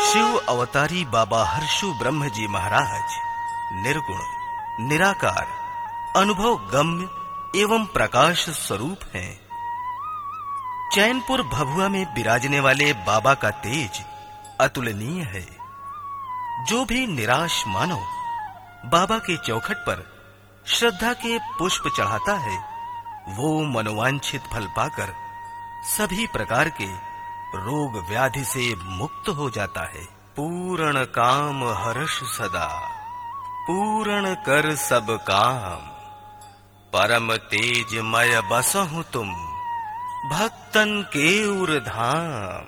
शिव अवतारी बाबा हर्षु ब्रह्म जी महाराज निर्गुण, निराकार, अनुभव गम्य एवं प्रकाश स्वरूप हैं। चैनपुर भभुआ में विराजने वाले बाबा का तेज अतुलनीय है। जो भी निराश मानव बाबा के चौखट पर श्रद्धा के पुष्प चढ़ाता है, वो मनोवांछित फल पाकर सभी प्रकार के रोग व्याधि से मुक्त हो जाता है। पूर्ण काम हर्ष सदा, पूर्ण कर सब काम, परम तेजमय बसहु तुम, भक्तन के उर धाम।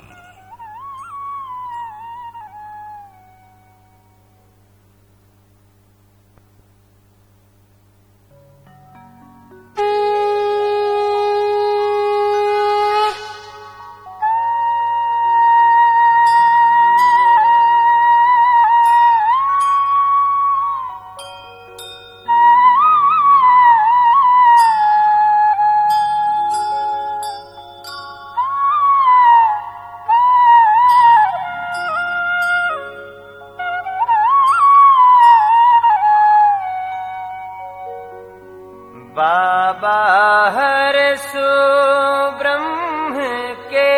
बाबा हर्षु ब्रह्म के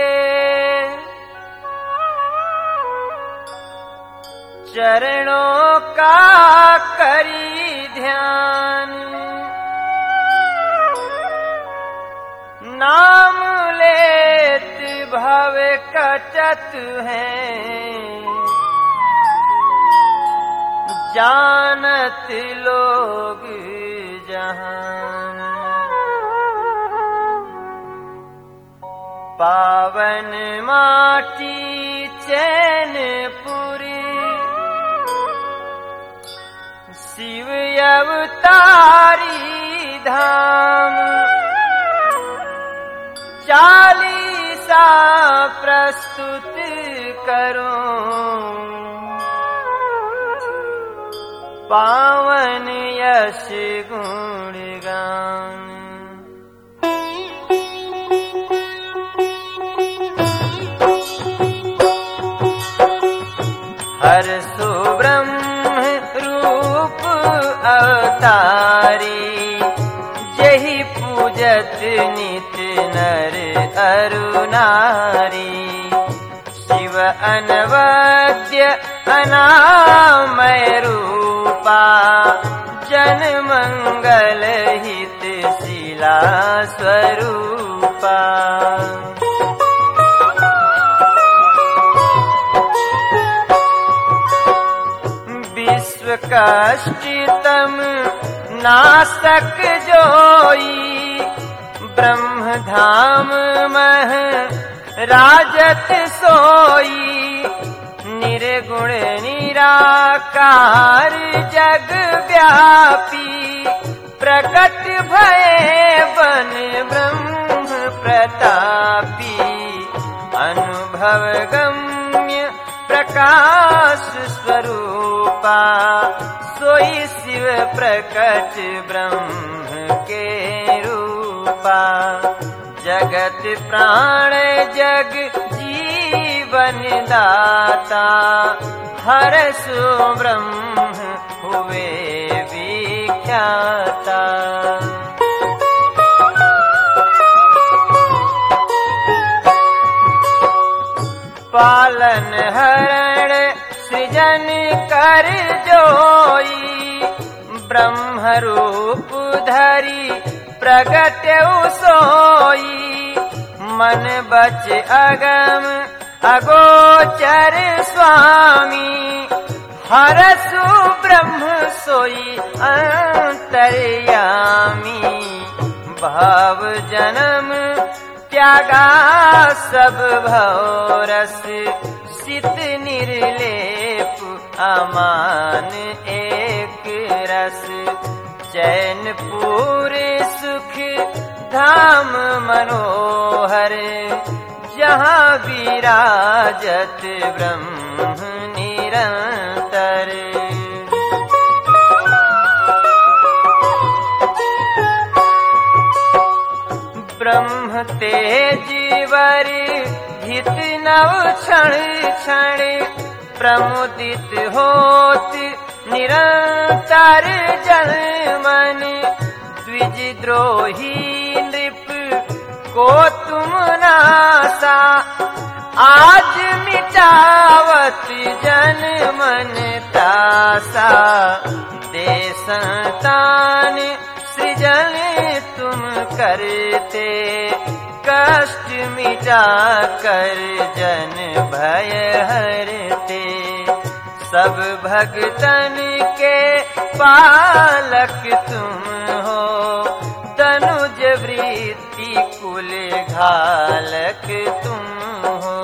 चरणों का करी ध्यान, नाम लेत भव कटत है, जानत लोग जहान। पावन माटी चैनपुरी, शिव अवतारी धाम, चालीसा प्रस्तुत करूं, पावन यश गुण गान। हर्षु ब्रह्म रूप अवतारी, जहि पूजत नित नर अरु नारी। शिव अनवद्य अनामय रूपा, जन मंगल हित शीला स्वरूपा। विश्व कष्टतम नाशक जोई, ब्रह्म धाम मह राजत सोई। निर्गुण निराकार जग व्यापी, प्रकट भये बन ब्रह्म प्रतापी। अनुभव गम्य प्रकाश स्वरूपा, सोई शिव प्रकट ब्रह्म के रूपा। जगत प्राण जग जीवन दाता, हर्षु ब्रह्म हुए विख्याता। पालन हरण सृजन कर जोई, ब्रह्म रूप धरी प्रगट सोई। मन बच अगम अगोचर स्वामी, हर्षु ब्रह्म सोई अंतर्यामी। भाव जन्म त्यागा सब भवरस, सित निर्लेप अमान एक रस। चैनपुर सुख धाम मनोहर, जहाँ विराजत ब्रह्म निरंतर। ब्रह्म तेज वर हित नव क्षण क्षण प्रमुदित होत निरंतर जन मन। द्विज द्रोही नृप को तुम नासा, आज मिटावत जन मन तासा। दे संतान सृजन तुम करते, कष्ट मिटा कर जन भय हरते। सब भगतन के पालक तुम हो, तनुज वृत्ति कुल घालक तुम हो।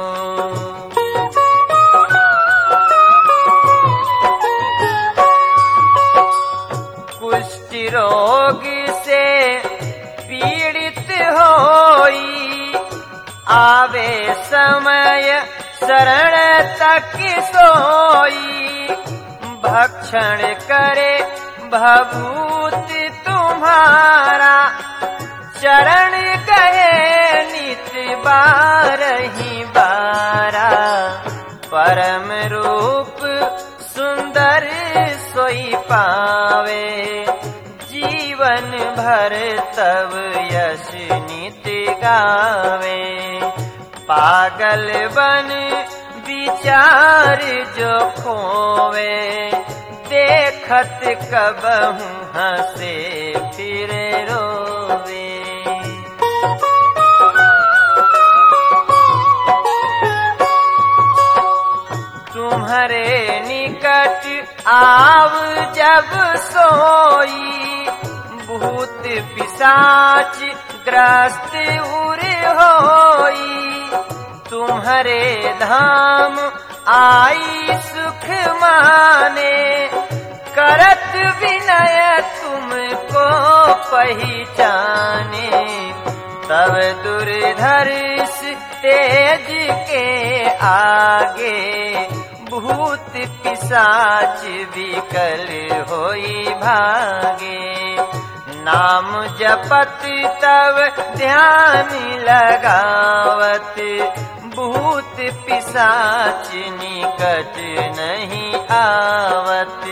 कुष्ठ रोग से पीड़ित होई, आवे समय शरण तक सोई। भक्षण करे भभूत तुम्हारा, चरण गए नित बारही बारा। परम रूप सुंदर सोई पावे, जीवन भर तब यश नित गावे। पागल बन विचार जो खोवे, देखत कबहू हंसे फिर रोवे। तुम्हारे निकट आव जब सोई, भूत पिशाच ग्रस्त उर होई। तुम्हारे धाम आई सुख माने, करत विनय तुमको पहचाने। तब दुर्धर्ष तेज के आगे, भूत पिशाच विकल होई भागे। नाम जपत तब ध्यान लगावत, भूत पिशाच निकट नहीं आवत।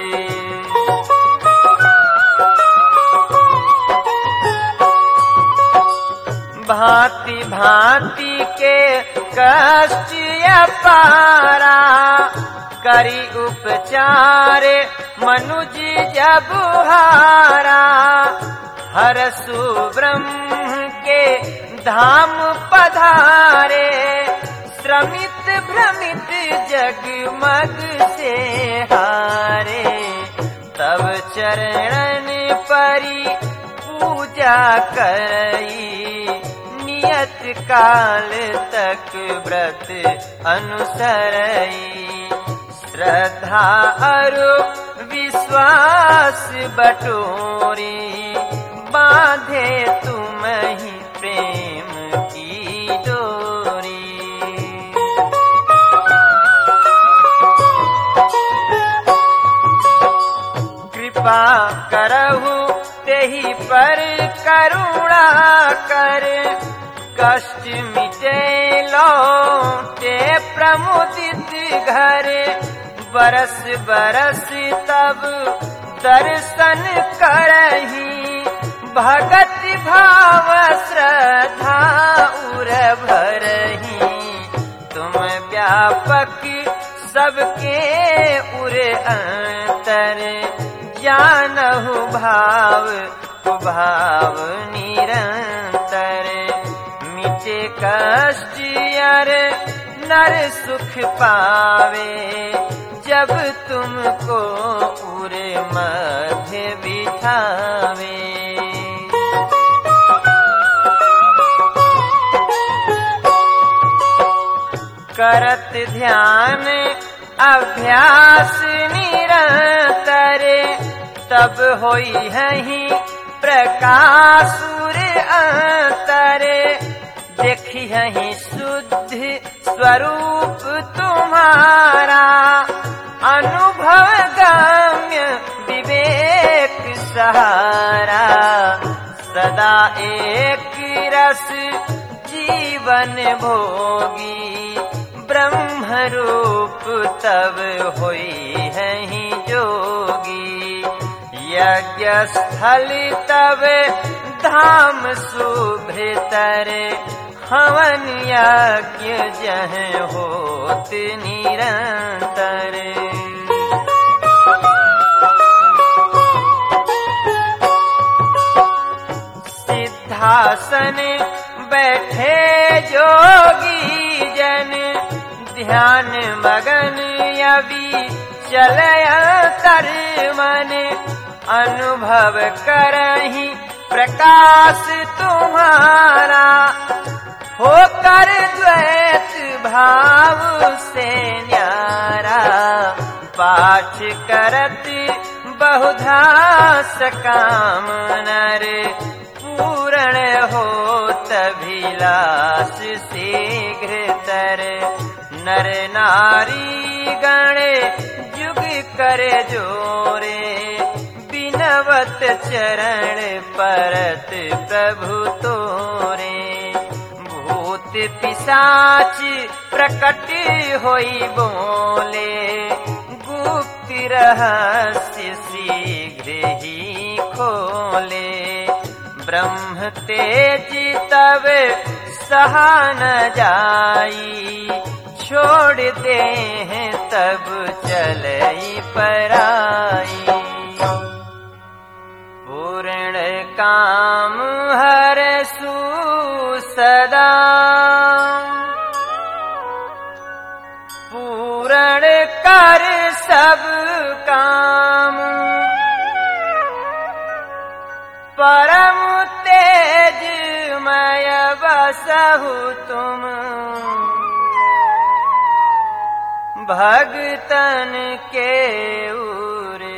भांति भांति के कष्ट अपारा, करी उपचार मनुज जब हारा। हरसु ब्रह्म के धाम पधारे, श्रमित भ्रमित जगमग से हारे। तब चरणन परी पूजा करई, नियत काल तक व्रत अनुसरई। श्रद्धा अरु विश्वास बटोरी, बांधे तुम ही प्रेम की डोरी। कृपा करहु तेहि पर करुणा कर, कष्ट मिटे लौटे प्रमुदित घर। बरस बरस तब दर्शन करही, भगत भाव श्रद्धा उर भरही। तुम व्यापक सबके उर अंतर, जानहु भाव कुभाव निरंतर। मिटे कष्ट अर नर सुख पावे, जब तुमको उर मध्य बिठावे। करत ध्यान अभ्यास निरंतर, तब होई हहि प्रकाशुर अंतर। देखी हहि शुद्ध स्वरूप तुम्हारा, अनुभव गम्य विवेक सहारा। सदा एक रस जीवन भोगी, रूप तब होई है ही जोगी। यज्ञ स्थल तब धाम सुभृतर, हवन यज्ञ जह होत निरंतर। सिद्धासन बैठे जोगी जन, ध्यान मगन अभी चलयंतर मन। अनुभव करहि प्रकाश तुम्हारा, होकर द्वैत भाव से न्यारा। पाठ करत बहुधा सकाम नर, पूर्ण हो तभिलाष शीघ्रतर। नर नारी गण जुग करे जोरे, बिनवत चरण परत प्रभु तोरे। भूत पिशाच प्रकट होई बोले, गुप्त रहस्य शीघ्र ही खोले। ब्रह्म तेज तब सहा न जाई, छोड़ दे हैं तब चलई पराई। पूर्ण काम हरसु सदा, पूर्ण कर सब काम। परम तेजमय बसहु तुम, भगतन के उर